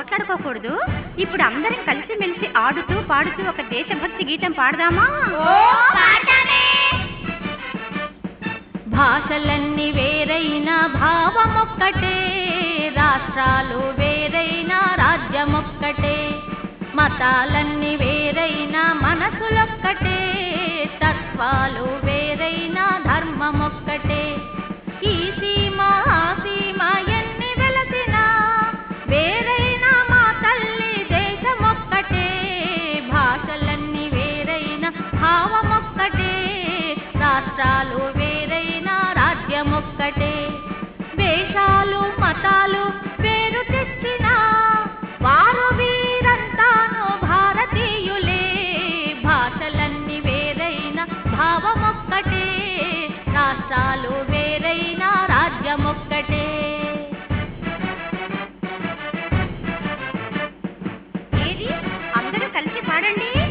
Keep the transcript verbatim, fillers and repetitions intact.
పోట్లాడుకోకూడదు. ఇప్పుడు అందరం కలిసి మెలిసి ఆడుతూ పాడుతూ ఒక దేశభక్తి గీతం పాడదామా? భాషలన్నీ వేరైనా భావమొక్కటే, రాష్ట్రాలు వేరైనా రాజ్యమొక్కటే, మతాలన్నీ వేరైనా మనసులొక్కటే, తత్వాలు వేరైనా ధర్మమొక్కటే. ఈ సీమ ఆ సీమ ఎన్ని వెలసినా వేరైనా మా తల్లి దేశమొక్కటే, భాషలన్నీ వేరైనా భావమొక్కటే, రాష్ట్రాలు వేరైనా రాజ్యమొక్కటే. వేషాలు మతాలు పేరు తెచ్చినా వారు వీరంతాను భారతీయులే, భాషలన్నీ వేరైనా భావమొక్కటే, రాష్ట్రాలు వేరైనా రాజ్యమొక్కటే. ఏది అందరూ కలిసి పాడండి.